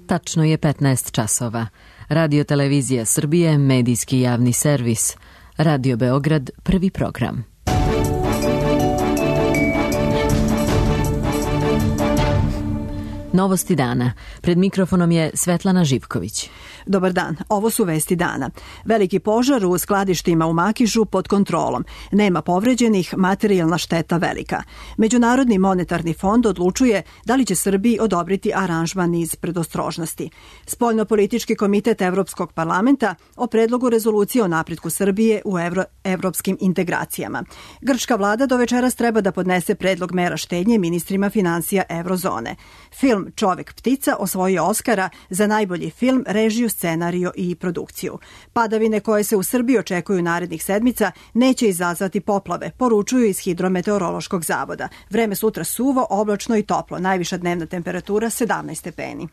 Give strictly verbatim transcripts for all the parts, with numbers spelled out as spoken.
Tačno je petnaest časova. Radio Televizija Srbije, medijski javni servis. Radio Beograd, prvi program. Novosti dana. Pred mikrofonom je Svetlana Živković. Dobar dan, ovo su vesti dana. Veliki požar u skladištima u Makišu pod kontrolom. Nema povređenih, materijalna šteta velika. Međunarodni monetarni fond odlučuje da li će Srbiji odobriti aranžman iz predostrožnosti. Spoljnopolitički komitet Evropskog parlamenta o predlogu rezolucije o napretku Srbije u evro, evropskim integracijama. Grčka vlada do večeras treba da podnese predlog mera štednje ministrima finansija Evrozone. Film Čovek ptica osvojio Oskara za najbolji film, režiju, scenariju i produkciju. Padavine koje se u Srbiji očekuju narednih sedmica neće izazvati poplave, poručuju iz Hidrometeorološkog zavoda. Vreme sutra suvo, oblačno i toplo. Najviša dnevna temperatura sedamnaest stepeni.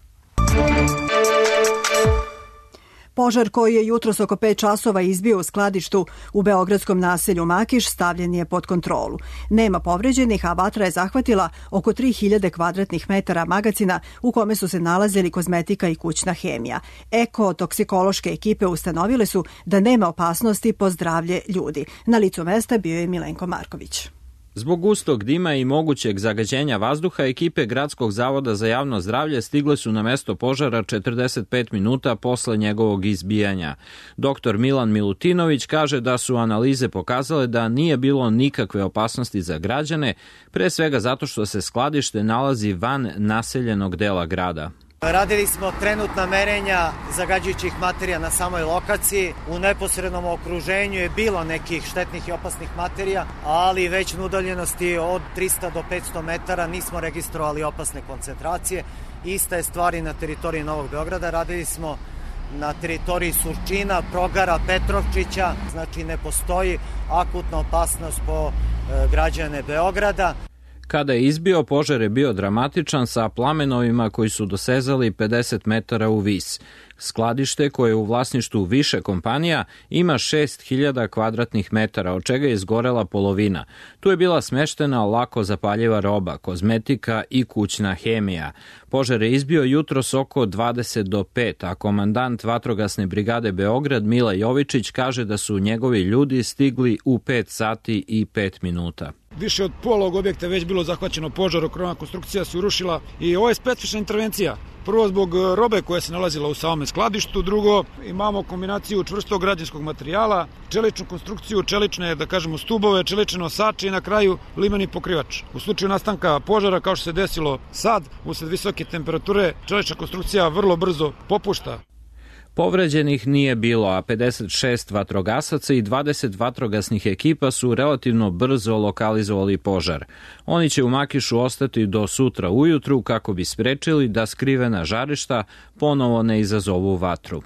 Požar koji je jutros oko pet časova izbio u skladištu u beogradskom naselju Makiš stavljen je pod kontrolu. Nema povređenih, a vatra je zahvatila oko tri hiljade kvadratnih metara magacina u kome su se nalazili kozmetika i kućna hemija. Eko-toksikološke ekipe ustanovile su da nema opasnosti po zdravlje ljudi. Na licu mesta bio je Milenko Marković. Zbog gustog dima i mogućeg zagađenja vazduha, ekipe Gradskog zavoda za javno zdravlje stigle su na mesto požara četrdeset pet minuta posle njegovog izbijanja. Doktor Milan Milutinović kaže da su analize pokazale da nije bilo nikakve opasnosti za građane, pre svega zato što se skladište nalazi van naseljenog dela grada. Radili smo trenutna merenja zagađujućih materija na samoj lokaciji. U neposrednom okruženju je bilo nekih štetnih i opasnih materija, ali već na udaljenosti od trista do petsto metara nismo registrovali opasne koncentracije. Ista je stvar i na teritoriji Novog Beograda. Radili smo na teritoriji Surčina, Progara, Petrovčića, znači ne postoji akutna opasnost po e, građane Beograda. Kada je izbio, požar je bio dramatičan sa plamenovima koji su dosezali pedeset metara u vis. Skladište, koje je u vlasništvu više kompanija, ima šest hiljada kvadratnih metara, od čega je izgorela polovina. Tu je bila smeštena lako zapaljiva roba, kozmetika i kućna hemija. Požar je izbio jutros oko dvadeset do pet, a komandant vatrogasne brigade Beograd Mila Jovičić kaže da su njegovi ljudi stigli u pet sati i pet minuta. Više od pola ovog objekta već bilo zahvaćeno požarom, krovna konstrukcija se urušila i ovo je specifična intervencija. Prvo zbog robe koja se nalazila u samom skladištu, drugo imamo kombinaciju čvrstog građevinskog materijala, čeličnu konstrukciju, čelične, da kažemo, stubove, čelične nosače i na kraju limeni pokrivač. U slučaju nastanka požara, kao što se desilo sad, usled visoke temperature, čelična konstrukcija vrlo brzo popušta. Povređenih nije bilo, a pedeset šest vatrogasaca i dvadeset vatrogasnih ekipa su relativno brzo lokalizovali požar. Oni će u Makišu ostati do sutra ujutru kako bi sprečili da skrivena žarišta ponovo ne izazovu vatru.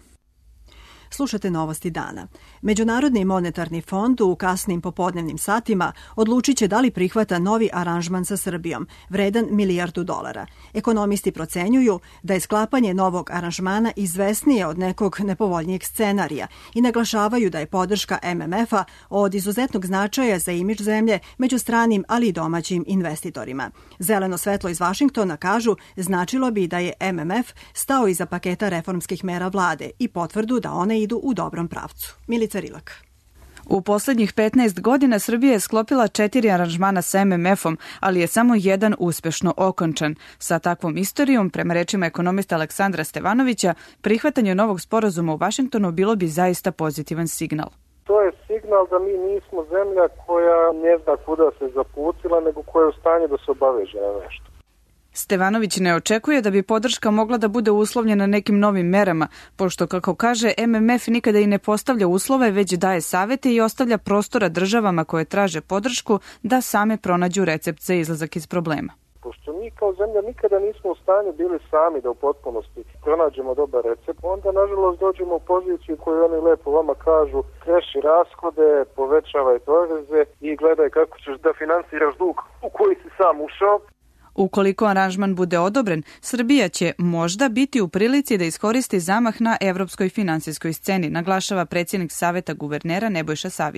Slušate novosti dana. Međunarodni monetarni fond u kasnim popodnevnim satima odlučit će da li prihvata novi aranžman sa Srbijom, vredan milijardu dolara. Ekonomisti procenjuju da je sklapanje novog aranžmana izvesnije od nekog nepovoljnijeg scenarija i naglašavaju da je podrška M M F-a od izuzetnog značaja za imidž zemlje među stranim, ali i domaćim investitorima. Zeleno svetlo iz Vašingtona, kažu, značilo bi da je M M F stao iza paketa reformskih mera vlade i potvrdu da one idu u dobrom pravcu. Milica Rilak. U poslednjih petnaest godina Srbija je sklopila četiri aranžmana sa M M F-om, ali je samo jedan uspešno okončan. Sa takvom istorijom, prema rečima ekonomista Aleksandra Stevanovića, prihvatanje novog sporazuma u Vašingtonu bilo bi zaista pozitivan signal. To je signal da mi nismo zemlja koja ne zna kuda se zaputila, nego koja je u stanju da se obaveže na nešto. Stevanović ne očekuje da bi podrška mogla da bude uslovljena nekim novim merama, pošto, kako kaže, M M F nikada i ne postavlja uslove, već daje savete i ostavlja prostora državama koje traže podršku da same pronađu recept za izlazak iz problema. Pošto mi kao zemlja nikada nismo u stanju bili sami da u potpunosti pronađemo dobar recept, onda nažalost dođemo u poziciju koju oni lepo vama kažu: kreši rashode, povećavaj poreze i gledaj kako ćeš da finansiraš dug u koji si sam ušao. Ukoliko aranžman bude odobren, Srbija će možda biti u prilici da iskoristi zamah na evropskoj finansijskoj sceni, naglašava predsjednik Saveta guvernera Nebojša Savić.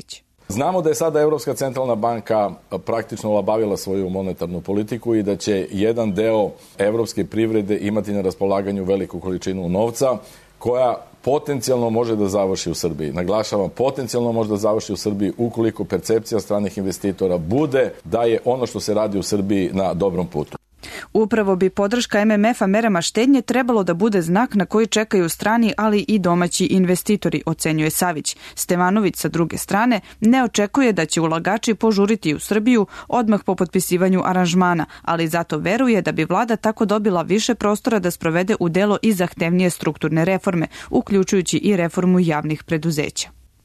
Znamo da je sada Evropska centralna banka praktično olabavila svoju monetarnu politiku i da će jedan deo evropske privrede imati na raspolaganju veliku količinu novca koja potencijalno može da završi u Srbiji. Naglašavam, potencijalno može da završi u Srbiji ukoliko percepcija stranih investitora bude da je ono što se radi u Srbiji na dobrom putu. Upravo bi podrška M M F-a merama štednje trebalo da bude znak na koji čekaju strani, ali i domaći investitori, ocenjuje Savić. Stevanović, sa druge strane, ne očekuje da će ulagači požuriti u Srbiju odmah po potpisivanju aranžmana, ali zato veruje da bi vlada tako dobila više prostora da sprovede u delo i zahtevnije strukturne reforme, uključujući i reformu javnih preduzeća.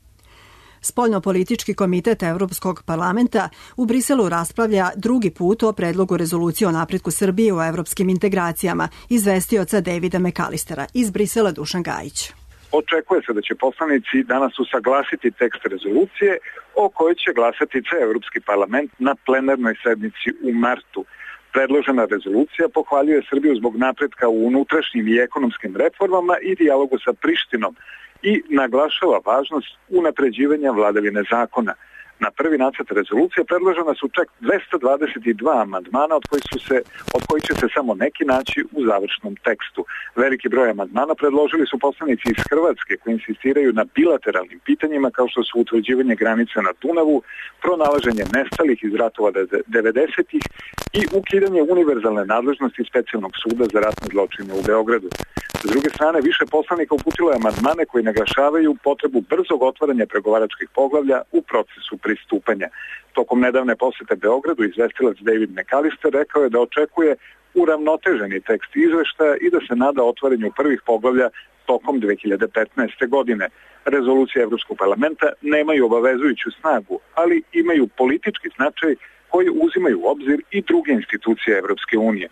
Spoljnopolitički komitet Evropskog parlamenta u Briselu raspravlja drugi put o predlogu rezolucije o napretku Srbije u evropskim integracijama, izvestioca Davida McAllistera. Iz Brisela Dušan Gajić. Očekuje se da će poslanici danas usaglasiti tekst rezolucije o kojoj će glasati ceo Evropski parlament na plenarnoj sednici u martu. Predložena rezolucija pohvaljuje Srbiju zbog napretka u unutrašnjim i ekonomskim reformama i dijalogu sa Prištinom i naglašava važnost unapređivanja vladavine zakona. Na prvi nacrt rezolucije predložena su čak dvesta dvadeset dva amandmana od kojih su se od kojih će se samo neki naći u završnom tekstu. Veliki broj amandmana predložili su poslanici iz Hrvatske koji insistiraju na bilateralnim pitanjima kao što su utvrđivanje granica na Dunavu, pronalaženje nestalih iz ratova devedesetih i ukidanje univerzalne nadležnosti specijalnog suda za ratne zločine u Beogradu. S druge strane, više poslanika uputilo je amandmane koji naglašavaju potrebu brzog otvaranja pregovaračkih poglavlja u procesu pristupanja. Tokom nedavne posete Beogradu izvestilac David McAllister rekao je da očekuje uravnoteženi tekst izveštaja i da se nada otvaranju prvih poglavlja tokom dve hiljade petnaeste. godine. Rezolucije Evropskog parlamenta nemaju obavezujuću snagu, ali imaju politički značaj koji uzimaju u obzir i druge institucije Evropske unije.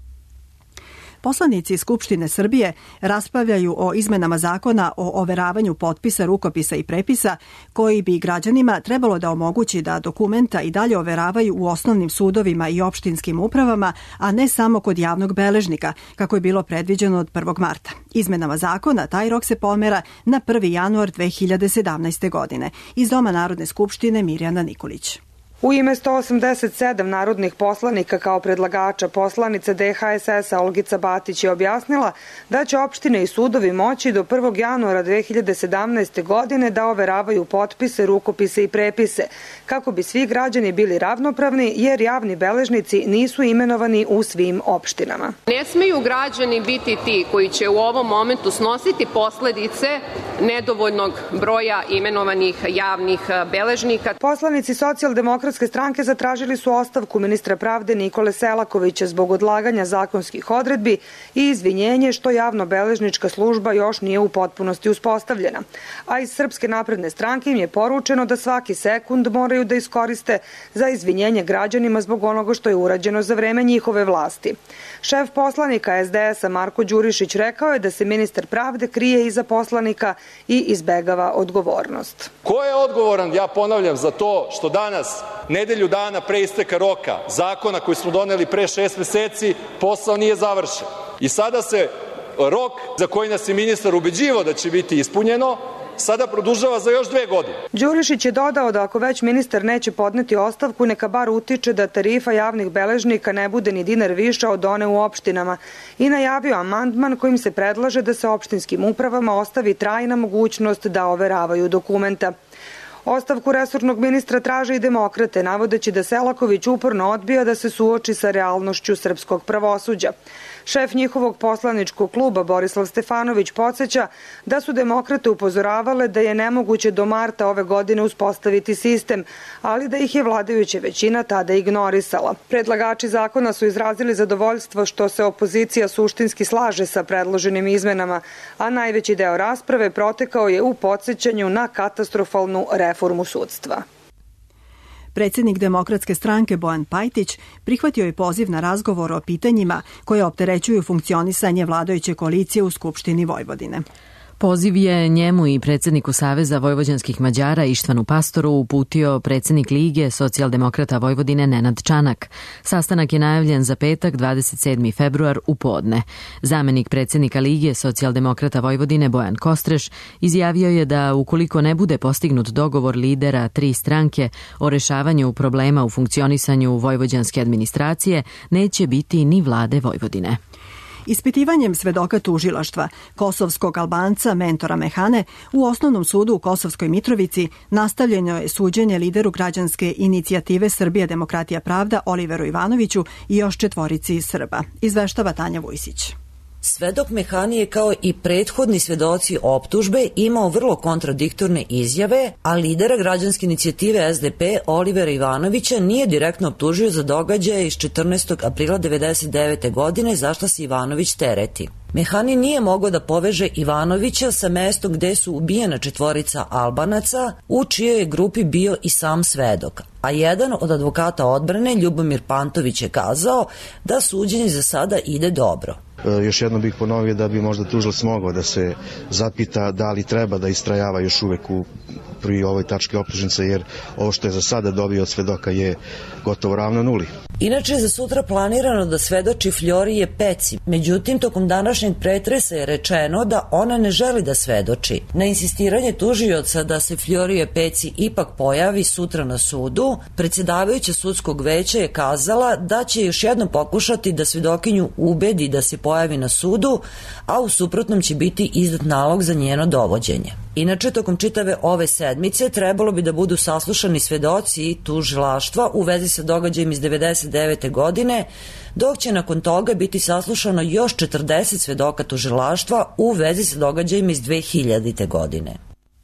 Poslanici Skupštine Srbije raspravljaju o izmenama zakona o overavanju potpisa, rukopisa i prepisa, koji bi građanima trebalo da omogući da dokumenta i dalje overavaju u osnovnim sudovima i opštinskim upravama, a ne samo kod javnog beležnika, kako je bilo predviđeno od prvog marta. Izmenama zakona taj rok se pomera na prvi januar dve hiljade sedamnaeste. godine. Iz Doma Narodne skupštine Mirjana Nikolić. U ime sto osamdeset sedam narodnih poslanika kao predlagača poslanica D H S S-a Olgica Batić je objasnila da će opštine i sudovi moći do prvog januara dve hiljade sedamnaeste. godine da overavaju potpise, rukopise i prepise, kako bi svi građani bili ravnopravni jer javni beležnici nisu imenovani u svim opštinama. Ne smeju građani biti ti koji će u ovom momentu snositi posledice nedovoljnog broja imenovanih javnih beležnika. Poslanici Socijaldemokratske stranke zatražili su ostavku ministra pravde Nikole Selakovića zbog odlaganja zakonskih odredbi i izvinjenje što javno-beležnička služba još nije u potpunosti uspostavljena. A iz Srpske napredne stranke im je poručeno da svaki sekund moraju da iskoriste za izvinjenje građanima zbog onoga što je urađeno za vreme njihove vlasti. Šef poslanika S D S-a Marko Đurišić rekao je da se ministar pravde krije iza poslanika i izbegava odgovornost. Ko je odgovoran, ja ponavljam, za to što danas, nedelju dana pre isteka roka zakona koji smo doneli pre šest meseci, posao nije završen. I sada se rok za koji nas je ministar ubeđivao da će biti ispunjeno, sada produžava za još dve godine. Đurišić je dodao da ako već ministar neće podneti ostavku, neka bar utiče da tarifa javnih beležnika ne bude ni dinar više od one u opštinama i najavio amandman kojim se predlaže da se opštinskim upravama ostavi trajna mogućnost da overavaju dokumenta. Ostavku resornog ministra traže i demokrate, navodeći da Selaković uporno odbija da se suoči sa realnošću srpskog pravosuđa. Šef njihovog poslaničkog kluba Borislav Stefanović podsjeća da su demokrate upozoravale da je nemoguće do marta ove godine uspostaviti sistem, ali da ih je vladajuća većina tada ignorisala. Predlagači zakona su izrazili zadovoljstvo što se opozicija suštinski slaže sa predloženim izmenama, a najveći deo rasprave protekao je u podsjećanju na katastrofalnu reformu sudstva. Predsjednik Demokratske stranke Bojan Pajtić prihvatio je poziv na razgovor o pitanjima koje opterećuju funkcionisanje vladajuće koalicije u Skupštini Vojvodine. Poziv je njemu i predsjedniku Saveza vojvođanskih Mađara Ištvanu Pastoru uputio predsjednik Lige socijaldemokrata Vojvodine Nenad Čanak. Sastanak je najavljen za petak dvadeset sedmi februar u podne. Zamenik predsjednika Lige socijaldemokrata Vojvodine Bojan Kostreš izjavio je da ukoliko ne bude postignut dogovor lidera tri stranke o rešavanju problema u funkcionisanju vojvođanske administracije, neće biti ni vlade Vojvodine. Ispitivanjem svedoka tužilaštva kosovskog Albanca Mentora Mehane u Osnovnom sudu u Kosovskoj Mitrovici nastavljeno je suđenje lideru građanske inicijative Srbija demokratija pravda Oliveru Ivanoviću i još četvorici Srba. Izveštava Tanja Vujsić. Svedok Mehani je kao i prethodni svedoci optužbe imao vrlo kontradiktorne izjave, a lidera građanske inicijative S D P Olivera Ivanovića nije direktno optužio za događaje iz četrnaestog aprila devedeset devete. godine, za što se Ivanović tereti. Mehani nije mogao da poveže Ivanovića sa mestom gde su ubijena četvorica Albanaca, u čijoj je grupi bio i sam svedok. A jedan od advokata odbrane, Ljubomir Pantović, je kazao da suđenje za sada ide dobro. Još jednom bih ponovio da bi možda tužilac mogao da se zapita da li treba da istrajava još uvek u pri ovoj tački optužnice, jer ovo što je za sada dobio od svedoka je gotovo ravno nuli. Inače, za sutra planirano da svedoči Florije Peci. Međutim, tokom današnjeg pretresa je rečeno da ona ne želi da svedoči. Na insistiranje tužioca da se Florije Peci ipak pojavi sutra na sudu, predsjedavajuća sudskog veća je kazala da će još jednom pokušati da svedokinju ubedi da se pojavi na sudu, a u suprotnom će biti izdat nalog za njeno dovođenje. Inače, tokom čitave ove sedmice trebalo bi da budu saslušani svedoci i tužilaštva u vezi sa događajem iz devedeset devete. godine, dok će nakon toga biti saslušano još četrdeset svedoka tužilaštva u vezi sa događajem iz dve hiljadite. godine.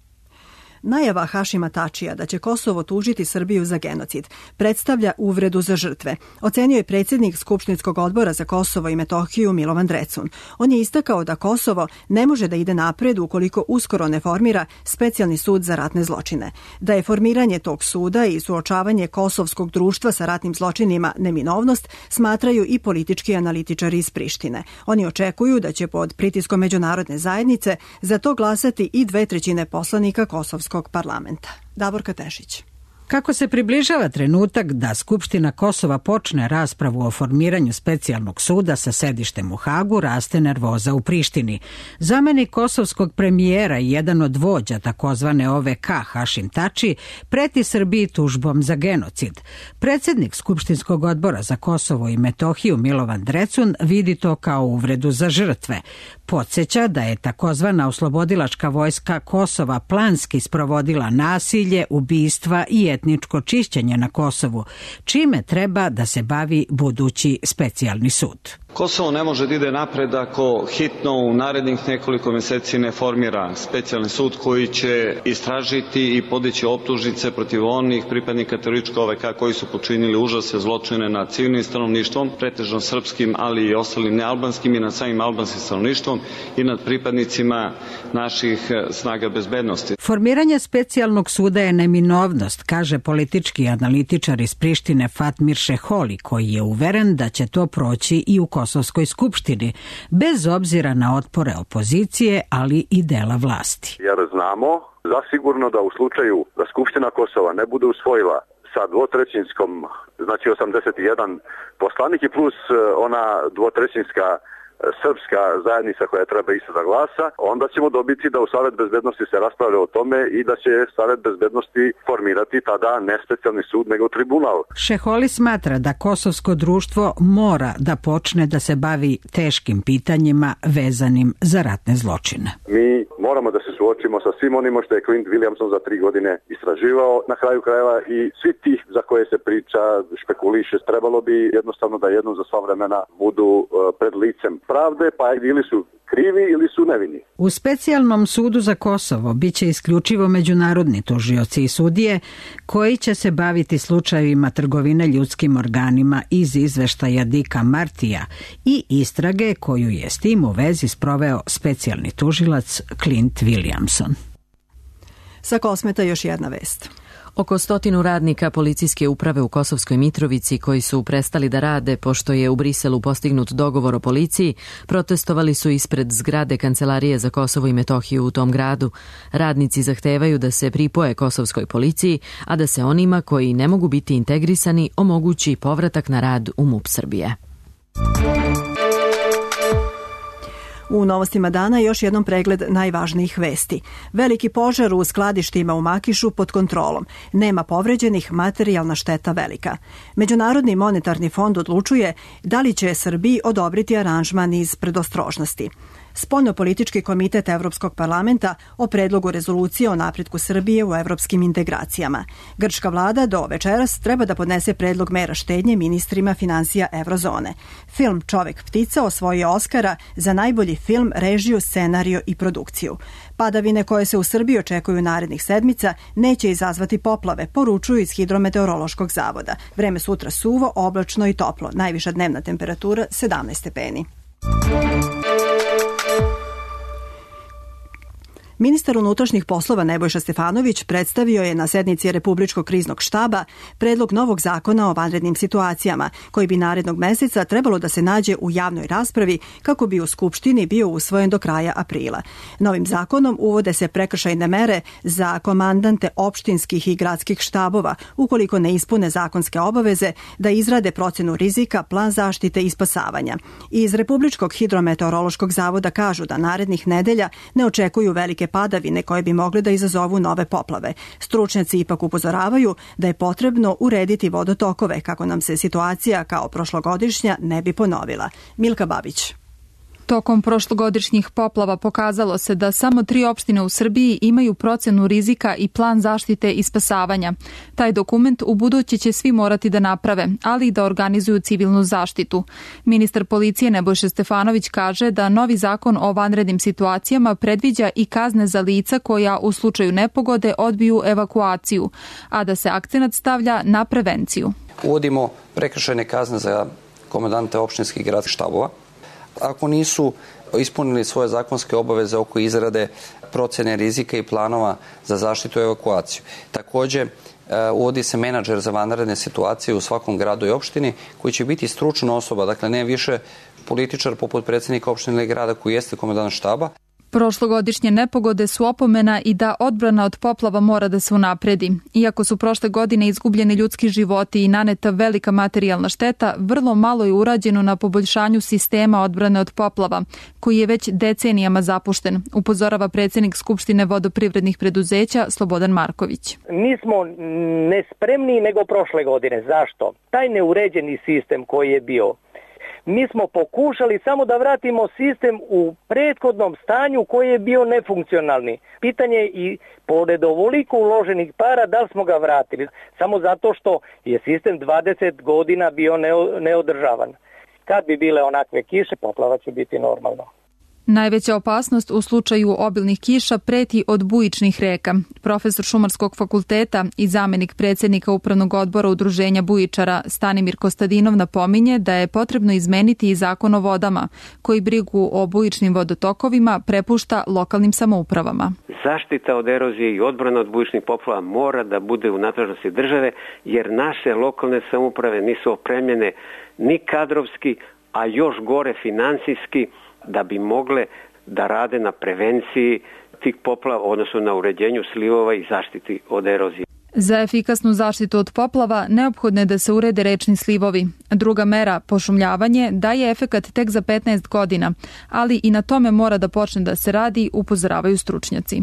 Najava Hašima Tačija da će Kosovo tužiti Srbiju za genocid predstavlja uvredu za žrtve, ocenio je predsjednik Skupštinskog odbora za Kosovo i Metohiju Milovan Drecun. On je istakao da Kosovo ne može da ide napred ukoliko uskoro ne formira specijalni sud za ratne zločine. Da je formiranje tog suda i suočavanje kosovskog društva sa ratnim zločinima neminovnost, smatraju i politički analitičari iz Prištine. Oni očekuju da će pod pritiskom međunarodne zajednice za to glasati i dve trećine poslanika Kosovskog parlamenta. Davorka Tešić. Kako se približava trenutak da Skupština Kosova počne raspravu o formiranju specijalnog suda sa sedištem u Hagu, raste nervoza u Prištini. Zamenik kosovskog premijera i jedan od vođa takozvane O V K Hašim Tači preti Srbiji tužbom za genocid. Predsjednik Skupštinskog odbora za Kosovo i Metohiju Milovan Drecun vidi to kao uvredu za žrtve. Podsjeća da je takozvana oslobodilačka vojska Kosova planski sprovodila nasilje, ubistva i etničko čišćenje na Kosovu, čime treba da se bavi budući specijalni sud. Kosovo ne može da ide napred ako hitno u narednih nekoliko meseci ne formira specijalni sud koji će istražiti i podići optužnice protiv onih pripadnika terorističke O V K koji su počinili užasne zločine nad civilnim stanovništvom, pretežno srpskim, ali i ostalim nealbanskim i nad samim albanskim stanovništvom i nad pripadnicima naših snaga bezbednosti. Formiranje specijalnog suda je neminovnost, kaže politički analitičar iz Prištine Fatmir Šeholi, koji je uveren da će to proći i u Kosovskoj skupštini, bez obzira na otpore opozicije, ali i dela vlasti. Jer znamo zasigurno da u slučaju da Skupština Kosova ne bude usvojila sa dvotrećinskom, znači osamdeset jedan poslanik i plus ona dvotrećinska srpska zajednica koja treba isto da glasa, onda ćemo dobiti da u Savet bezbednosti se raspravlja o tome i da će Savet bezbednosti formirati tada ne specijalni sud nego tribunal. Šeholi smatra da kosovsko društvo mora da počne da se bavi teškim pitanjima vezanim za ratne zločine. Mi moramo da se suočimo sa svim onima što je Clint Williamson za tri godine istraživao na kraju krajeva i svi tih za koje se priča, špekuliše, trebalo bi jednostavno da jednom za sva vremena budu pred licem pravde, pa ili su krivi ili su nevini. U specijalnom sudu za Kosovo biće isključivo međunarodni tužioci i sudije koji će se baviti slučajevima trgovine ljudskim organima iz izveštaja Dika Martija i istrage koju je s tim u vezi sproveo specijalni tužilac Clint Williamson. Sa Kosmeta još jedna vest. Oko stotinu radnika policijske uprave u Kosovskoj Mitrovici koji su prestali da rade pošto je u Briselu postignut dogovor o policiji, protestovali su ispred zgrade Kancelarije za Kosovo i Metohiju u tom gradu. Radnici zahtevaju da se pripoje kosovskoj policiji, a da se onima koji ne mogu biti integrisani omogući povratak na rad u MUP Srbije. U novostima dana još jednom pregled najvažnijih vesti. Veliki požar u skladištima u Makišu pod kontrolom. Nema povređenih, materijalna šteta velika. Međunarodni monetarni fond odlučuje da li će Srbiji odobriti aranžman iz predostrožnosti. Spoljnopolitički komitet Evropskog parlamenta o predlogu rezolucije o napretku Srbije u evropskim integracijama. Grčka vlada do večeras treba da podnese predlog mera štednje ministrima finansija Evrozone. Film Čovek ptica osvojio Oskara za najbolji film, režiju, scenariju i produkciju. Padavine koje se u Srbiji očekuju narednih sedmica neće izazvati poplave, poručuju iz Hidrometeorološkog zavoda. Vreme sutra suvo, oblačno i toplo. Najviša dnevna temperatura sedamnaest stepeni. Ministar unutrašnjih poslova Nebojša Stefanović predstavio je na sednici Republičkog kriznog štaba predlog novog zakona o vanrednim situacijama, koji bi narednog meseca trebalo da se nađe u javnoj raspravi kako bi u Skupštini bio usvojen do kraja aprila. Novim zakonom uvode se prekršajne mere za komandante opštinskih i gradskih štabova ukoliko ne ispune zakonske obaveze da izrade procenu rizika, plan zaštite i spasavanja. Iz Republičkog hidrometeorološkog zavoda kažu da narednih nedelja ne očekuju velike padavine koje bi mogle da izazovu nove poplave. Stručnjaci ipak upozoravaju da je potrebno urediti vodotokove kako nam se situacija kao prošlogodišnja ne bi ponovila. Milka Babić. Tokom prošlogodišnjih poplava pokazalo se da samo tri opštine u Srbiji imaju procenu rizika i plan zaštite i spasavanja. Taj dokument u buduće će svi morati da naprave, ali i da organizuju civilnu zaštitu. Ministar policije Nebojša Stefanović kaže da novi zakon o vanrednim situacijama predviđa i kazne za lica koja u slučaju nepogode odbiju evakuaciju, a da se akcenat stavlja na prevenciju. Uvodimo prekršajne kazne za komandante opštinskih i gradskih štabova. Ako nisu ispunili svoje zakonske obaveze oko izrade procene rizika i planova za zaštitu i evakuaciju. Takođe, uvodi se menadžer za vanredne situacije u svakom gradu i opštini koji će biti stručna osoba, dakle ne više političar poput predsjednika opštine ili grada koji jeste komandant štaba. Prošlogodišnje nepogode su opomena i da odbrana od poplava mora da se unapredi. Iako su prošle godine izgubljeni ljudski životi i naneta velika materijalna šteta, vrlo malo je urađeno na poboljšanju sistema odbrane od poplava, koji je već decenijama zapušten, upozorava predsjednik Skupštine vodoprivrednih preduzeća Slobodan Marković. Nismo nespremniji nego prošle godine. Zašto? Taj neuređeni sistem koji je bio, mi smo pokušali samo da vratimo sistem u prethodnom stanju koji je bio nefunkcionalni. Pitanje je i pored ovoliko uloženih para da li smo ga vratili. Samo zato što je sistem dvadeset godina bio neodržavan. Kad bi bile onakve kiše, poplava će biti normalno. Najveća opasnost u slučaju obilnih kiša preti od bujičnih reka. Profesor Šumarskog fakulteta i zamenik predsjednika Upravnog odbora Udruženja bujičara Stanimir Kostadinov napominje da je potrebno izmeniti i zakon o vodama, koji brigu o bujičnim vodotokovima prepušta lokalnim samoupravama. Zaštita od erozije i odbrana od bujičnih poplava mora da bude u nadležnosti države, jer naše lokalne samouprave nisu opremljene ni kadrovski, a još gore finansijski, da bi mogle da rade na prevenciji tih poplava, odnosno na uređenju slivova i zaštiti od erozije. Za efikasnu zaštitu od poplava neophodno je da se urede rečni slivovi. Druga mera, pošumljavanje, daje efekat tek za petnaest godina, ali i na tome mora da počne da se radi, upozoravaju stručnjaci.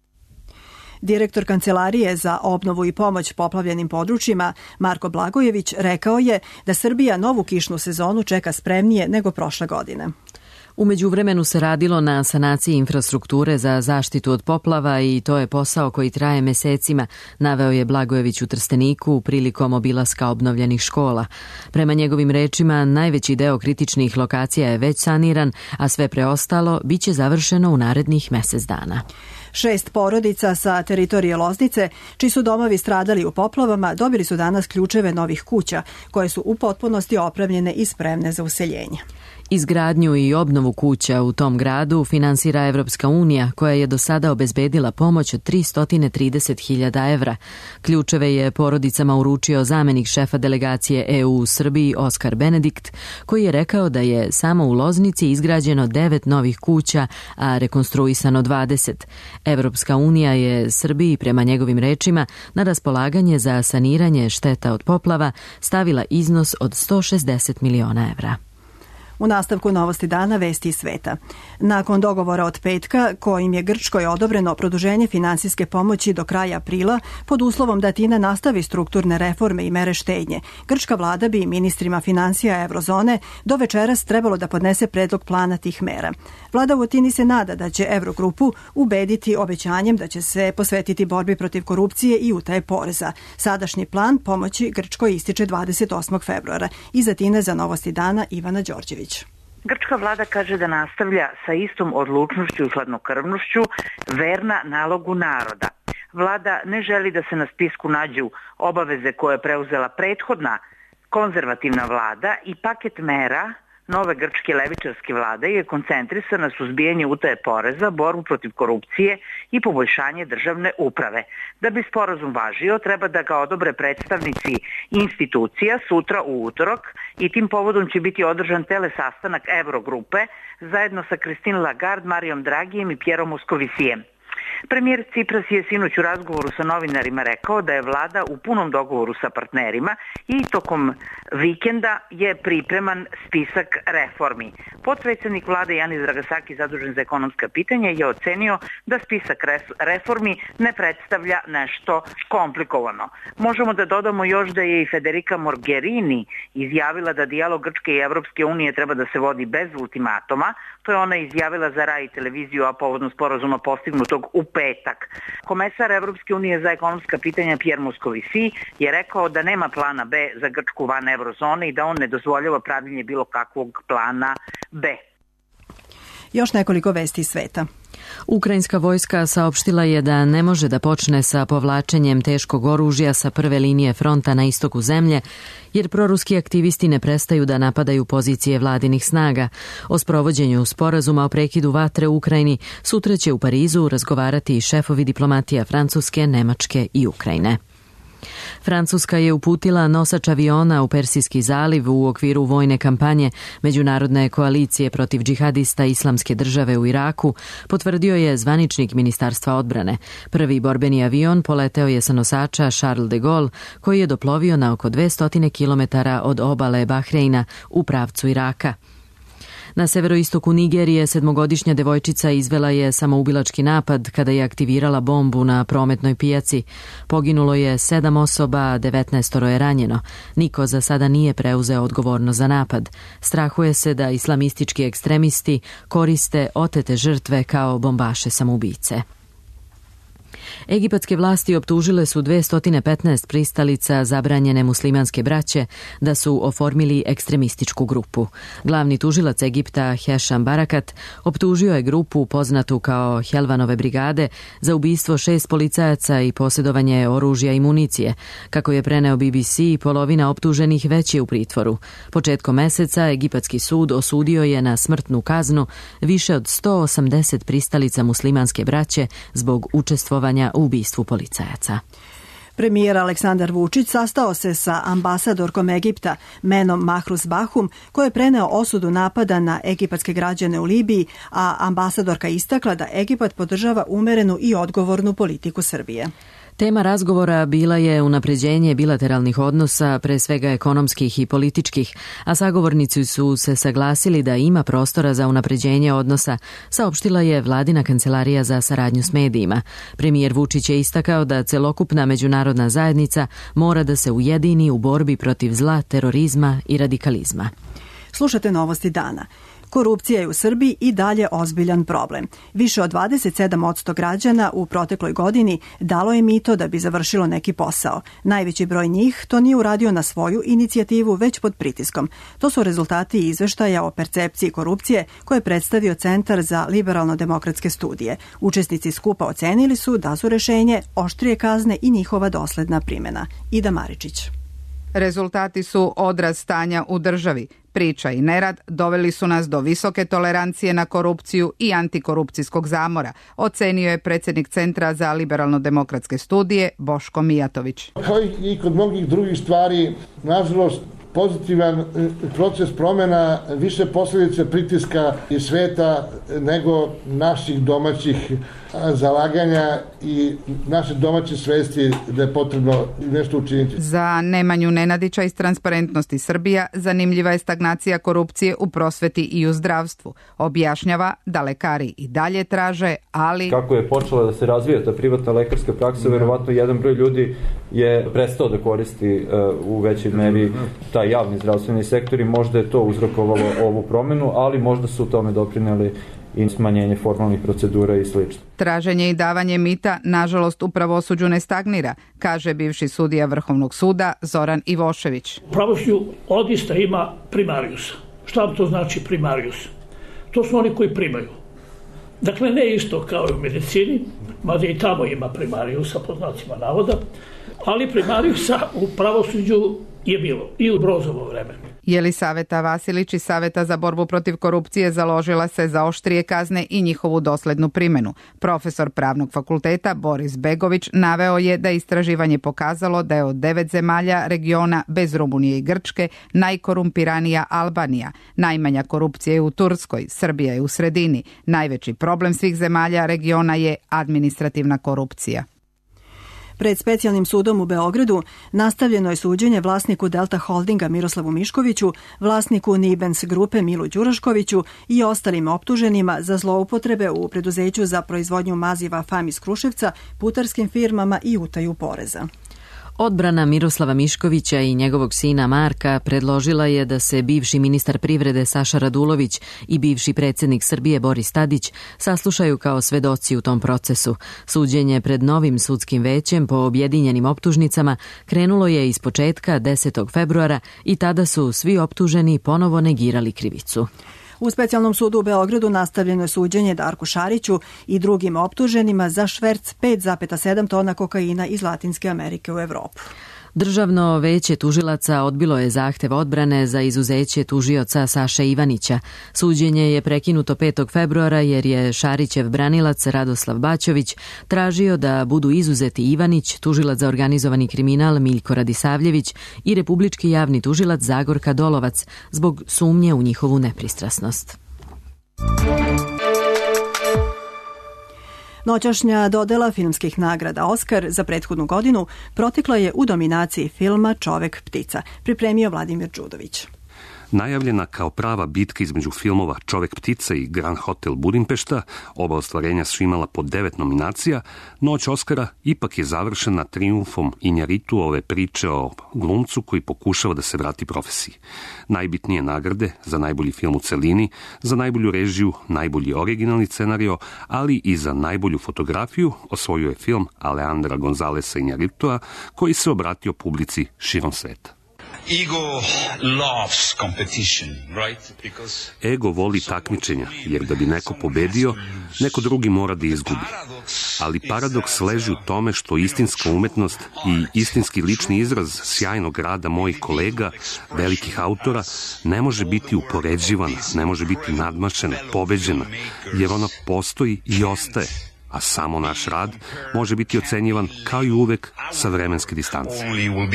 Direktor Kancelarije za obnovu i pomoć poplavljenim područjima Marko Blagojević rekao je da Srbija novu kišnu sezonu čeka spremnije nego prošle godine. U međuvremenu se radilo na sanaciji infrastrukture za zaštitu od poplava i to je posao koji traje mesecima, naveo je Blagojević u Trsteniku prilikom obilaska obnovljenih škola. Prema njegovim rečima, najveći deo kritičnih lokacija je već saniran, a sve preostalo biće završeno u narednih mesec dana. Šest porodica sa teritorije Loznice, čiji su domovi stradali u poplavama, dobili su danas ključeve novih kuća, koje su u potpunosti opremljene i spremne za useljenje. Izgradnju i obnovu kuća u tom gradu finansira Evropska unija, koja je do sada obezbedila pomoć od tristo trideset hiljada evra. Ključeve je porodicama uručio zamenik šefa delegacije E U u Srbiji Oskar Benedikt, koji je rekao da je samo u Loznici izgrađeno devet novih kuća, a rekonstruisano dvadeset. Evropska unija je Srbiji, prema njegovim rečima, na raspolaganje za saniranje šteta od poplava stavila iznos od sto šezdeset miliona evra. U nastavku Novosti dana vesti iz sveta. Nakon dogovora od petka, kojim je Grčkoj odobreno produženje finansijske pomoći do kraja aprila, pod uslovom da Atina nastavi strukturne reforme i mere štednje, grčka vlada bi ministrima finansija Evrozone do večeras trebalo da podnese predlog plana tih mera. Vlada u Atini se nada da će Evrogrupu ubediti obećanjem da će se posvetiti borbi protiv korupcije i utaje poreza. Sadašnji plan pomoći Grčkoj ističe dvadeset osmog februara. Iz Atine za Novosti dana Ivana Đorđević. Grčka vlada kaže da nastavlja sa istom odlučnošću i hladnokrvnošću, verna nalogu naroda. Vlada ne želi da se na spisku nađu obaveze koje je preuzela prethodna konzervativna vlada i paket mera nove grčke levičarske vlade je koncentrisan na suzbijanje utaje poreza, borbu protiv korupcije i poboljšanje državne uprave. Da bi sporazum važio, treba da ga odobre predstavnici institucija sutra u utorak i tim povodom će biti održan telesastanak Evrogrupe zajedno sa Christine Lagarde, Marijom Dragijem i Pierom Moskovisijem. Premijer Cipras je sinoć u razgovoru sa novinarima rekao da je vlada u punom dogovoru sa partnerima i tokom vikenda je pripreman spisak reformi. Potpredsednik vlade Janis Dragasaki, zadužen za ekonomska pitanja, je ocenio da spisak reformi ne predstavlja nešto komplikovano. Možemo da dodamo još da je i Federica Mogherini izjavila da dijalog Grčke i Evropske unije treba da se vodi bez ultimatuma. To je ona izjavila za Rai televiziju, a povodom sporazuma postignutog u petak. Komesar Evropske unije za ekonomska pitanja Pierre Moscovici je rekao da nema plana B za Grčku van eurozone i da on ne dozvoljava pravljenje bilo kakvog plana B. Još nekoliko vesti iz sveta. Ukrajinska vojska saopštila je da ne može da počne sa povlačenjem teškog oružja sa prve linije fronta na istoku zemlje, jer proruski aktivisti ne prestaju da napadaju pozicije vladinih snaga. O sprovođenju sporazuma o prekidu vatre u Ukrajini sutra će u Parizu razgovarati i šefovi diplomatija Francuske, Nemačke i Ukrajine. Francuska je uputila nosač aviona u Persijski zaliv u okviru vojne kampanje Međunarodne koalicije protiv džihadista Islamske države u Iraku, potvrdio je zvaničnik Ministarstva odbrane. Prvi borbeni avion poleteo je sa nosača Charles de Gaulle, koji je doplovio na oko dvesta kilometara od obale Bahreina u pravcu Iraka. Na severoistoku Nigerije sedmogodišnja devojčica izvela je samoubilački napad kada je aktivirala bombu na prometnoj pijaci. Poginulo je sedam osoba, a devetnaestoro je ranjeno. Niko za sada nije preuzeo odgovornost za napad. Strahuje se da islamistički ekstremisti koriste otete žrtve kao bombaše samoubice. Egipatske vlasti optužile su dvesta petnaest pristalica zabranjene muslimanske braće da su oformili ekstremističku grupu. Glavni tužilac Egipta Hešam Barakat optužio je grupu poznatu kao Helvanove brigade za ubistvo šest policajaca i posjedovanje oružja i municije. Kako je preneo B B C, polovina optuženih već je u pritvoru. Početkom meseca egipatski sud osudio je na smrtnu kaznu više od sto osamdeset pristalica muslimanske braće zbog učestvovanja u ubistvu policajaca. Premijer Aleksandar Vučić sastao se sa ambasadorkom Egipta Menom Mahrus Bahum, koji je preneo osudu napada na egipatske građane u Libiji, a ambasadorka istakla da Egipat podržava umerenu i odgovornu politiku Srbije. Tema razgovora bila je unapređenje bilateralnih odnosa, pre svega ekonomskih i političkih, a sagovornici su se saglasili da ima prostora za unapređenje odnosa, saopštila je vladina kancelarija za saradnju s medijima. Premijer Vučić je istakao da celokupna međunarodna zajednica mora da se ujedini u borbi protiv zla, terorizma i radikalizma. Slušate Novosti dana. Korupcija je u Srbiji i dalje ozbiljan problem. Više od dvadeset sedam posto građana u protekloj godini dalo je mito da bi završilo neki posao. Najveći broj njih to nije uradio na svoju inicijativu, već pod pritiskom. To su rezultati izveštaja o percepciji korupcije koje je predstavio Centar za liberalno-demokratske studije. Učesnici skupa ocenili su da su rešenje oštrije kazne i njihova dosledna primjena. Ida Maričić. Rezultati su odraz stanja u državi. Priča i nerad doveli su nas do visoke tolerancije na korupciju i antikorupcijskog zamora, ocenio je predsjednik Centra za liberalno-demokratske studije Boško Mijatović. Kao i kod mnogih drugih stvari, nažalost, pozitivan proces promjena više posljedice pritiska iz sveta nego naših domaćih zalaganja i naše domaće svesti da je potrebno nešto učiniti. Za Nemanju Nenadića iz Transparentnosti Srbija zanimljiva je stagnacija korupcije u prosveti i u zdravstvu. Objašnjava da lekari i dalje traže, ali... Kako je počela da se razvija ta privatna lekarska praksa, verovatno jedan broj ljudi je prestao da koristi uh, u većoj meri taj javni zdravstveni sektor i možda je to uzrokovalo ovu promenu, ali možda su u tome doprineli i smanjenje formalnih procedura i slično. Traženje i davanje mita, nažalost, u pravosuđu ne stagnira, kaže bivši sudija Vrhovnog suda Zoran Ivošević. U pravosuđu odista ima primarius. Šta to znači primarius? To su oni koji primaju. Dakle, ne isto kao i u medicini, mada i tamo ima primariusa, po znacima navoda, ali primariusa u pravosuđu je bilo i u Brozovo vreme. Jelisaveta Vasilić iz Saveta za borbu protiv korupcije založila se za oštrije kazne i njihovu doslednu primjenu. Profesor Pravnog fakulteta Boris Begović naveo je da istraživanje pokazalo da je od devet zemalja regiona bez Rumunije i Grčke najkorumpiranija Albanija. Najmanja korupcija je u Turskoj, Srbija je u sredini. Najveći problem svih zemalja regiona je administrativna korupcija. Pred specijalnim sudom u Beogradu nastavljeno je suđenje vlasniku Delta Holdinga Miroslavu Miškoviću, vlasniku Nibens grupe Milu Đuraškoviću i ostalim optuženima za zloupotrebe u preduzeću za proizvodnju maziva Fam iz Kruševca, putarskim firmama i utaju poreza. Odbrana Miroslava Miškovića i njegovog sina Marka predložila je da se bivši ministar privrede Saša Radulović i bivši predsjednik Srbije Boris Tadić saslušaju kao svedoci u tom procesu. Suđenje pred novim sudskim većem po objedinjenim optužnicama krenulo je iz početka desetog februara i tada su svi optuženi ponovo negirali krivicu. U specijalnom sudu u Beogradu nastavljeno je suđenje Darku Šariću i drugim optuženima za šverc pet zarez sedam tona kokaina iz Latinske Amerike u Evropu. Državno veće tužilaca odbilo je zahtev odbrane za izuzeće tužioca Saše Ivanića. Suđenje je prekinuto petog februara jer je Šarićev branilac Radoslav Baćović tražio da budu izuzeti Ivanić, tužilac za organizovani kriminal Miljko Radisavljević i republički javni tužilac Zagorka Dolovac zbog sumnje u njihovu nepristrasnost. Noćašnja dodela filmskih nagrada Oskar za prethodnu godinu protekla je u dominaciji filma Čovek ptica, pripremio Vladimir Đudović. Najavljena kao prava bitka između filmova Čovek ptica i Grand Hotel Budimpešta, oba ostvarenja su imala po devet nominacija, noć Oskara ipak je završena trijumfom Injaritue priče o glumcu koji pokušava da se vrati profesiji. Najbitnije nagrade za najbolji film u celini, za najbolju režiju, najbolji originalni scenario, ali i za najbolju fotografiju osvojio je film Alejandra Gonzalesa Injaritua koji se obratio publici širom sveta. Ego loves competition, right? Because... Ego voli takmičenja, jer da bi neko pobedio, neko drugi mora da izgubi. Ali paradoks leži u tome što istinska umetnost i istinski lični izraz sjajnog rada mojih kolega, velikih autora, ne može biti upoređivana, ne može biti nadmašena, pobeđena, jer ona postoji i ostaje. A samo naš rad može biti ocenjivan kao i uvek sa vremenske distance.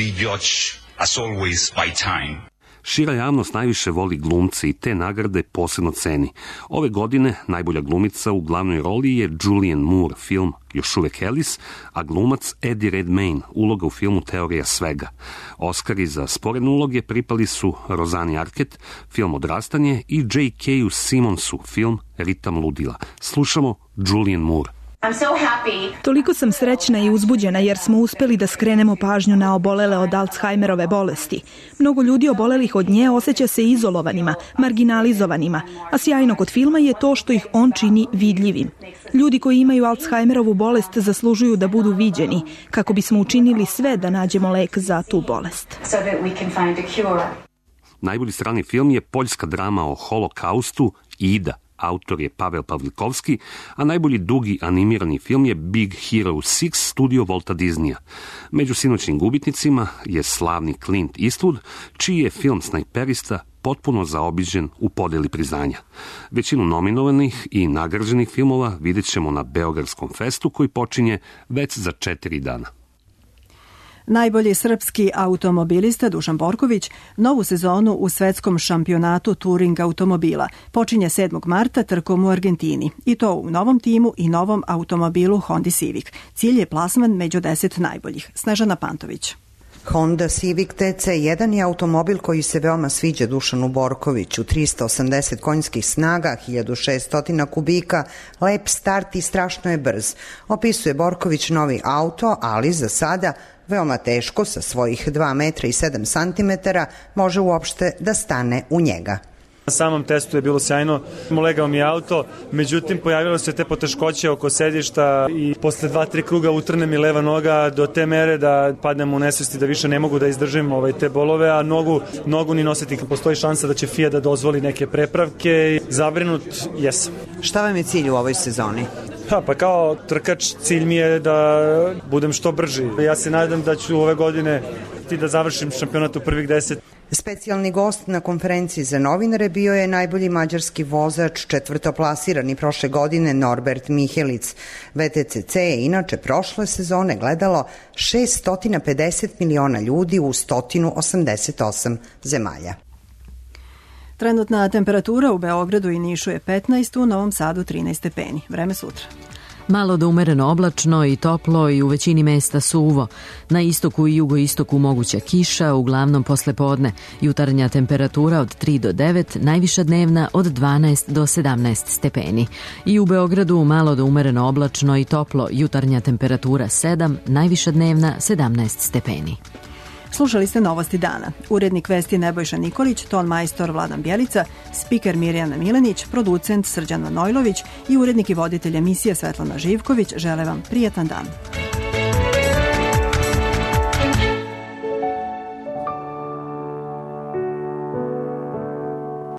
As always, by time. Šira javnost najviše voli glumce i te nagrade posebno ceni. Ove godine najbolja glumica u glavnoj roli je Julianne Moore, film Još uvek Alice, a glumac Eddie Redmayne, uloga u filmu Teorija svega. Oskari za sporedne uloge pripali su Rozani Arquette, film Odrastanje, i J K Simonsu, film Ritam ludila. Slušamo Julianne Moore. Toliko sam srećna i uzbuđena jer smo uspeli da skrenemo pažnju na obolele od Alzheimerove bolesti. Mnogo ljudi obolelih od nje osjeća se izolovanima, marginalizovanima, a sjajno kod filma je to što ih on čini vidljivim. Ljudi koji imaju Alzheimerovu bolest zaslužuju da budu viđeni, kako bismo učinili sve da nađemo lek za tu bolest. Najbolji strani film je poljska drama o holokaustu Ida, autor je Pavel Pavlikovski, a najbolji dugi animirani film je Big Hero šest studio Walta Disneya. Među sinoćnim gubitnicima je slavni Clint Eastwood, čiji je film Snajperista potpuno zaobiđen u podeli priznanja. Većinu nominovanih i nagrađenih filmova vidjet ćemo na Beogradskom festu koji počinje već za četiri dana. Najbolji srpski automobilista Dušan Borković novu sezonu u svetskom šampionatu Touring automobila počinje sedmog marta trkom u Argentini i to u novom timu i novom automobilu Honda Civic. Cilj je plasman među deset najboljih. Snežana Pantović. Honda Civic T C jedan je automobil koji se veoma sviđa Dušanu Borkoviću. trista osamdeset konjskih snaga, hiljadu šessto kubika, lep start i strašno je brz. Opisuje Borković novi auto, ali za sada veoma teško, sa svojih dva metra i sedam centimetara, može uopšte da stane u njega. Na samom testu je bilo sjajno, legao mi je auto, međutim pojavilo se te poteškoće oko sedišta i posle dva, tri kruga utrne mi leva noga do te mere da padnem u nesvesti, da više ne mogu da izdržim ovaj, te bolove, a nogu, nogu ni nositi. Postoji šansa da će F I A da dozvoli neke prepravke. Zabrinut jesam. Šta vam je cilj u ovoj sezoni? Ha, pa kao trkač cilj mi je da budem što brži. Ja se nadam da ću ove godine ti da završim šampionat u prvih deset. Specijalni gost na konferenciji za novinare bio je najbolji mađarski vozač, četvrtoplasirani prošle godine Norbert Mihelic. V T C C je inače prošle sezone gledalo šeststo pedeset miliona ljudi u sto osamdeset osam zemalja. Trenutna temperatura u Beogradu i Nišu je petnaest, u Novom Sadu trinaest stepeni. Vreme sutra. Malo do umereno oblačno i toplo i u većini mesta suvo. Na istoku i jugoistoku moguća kiša, uglavnom posle podne. Jutarnja temperatura od tri do devet, najviša dnevna od dvanaest do sedamnaest stepeni. I u Beogradu malo do umereno oblačno i toplo. Jutarnja temperatura sedam, najviša dnevna sedamnaest stepeni. Slušali ste Novosti dana. Urednik vesti Nebojša Nikolić, ton majstor Vladan Bjelica, spiker Mirjana Milenić, producent Srđan Manojlović i urednik i voditelj emisije Svetlana Živković žele vam prijatan dan.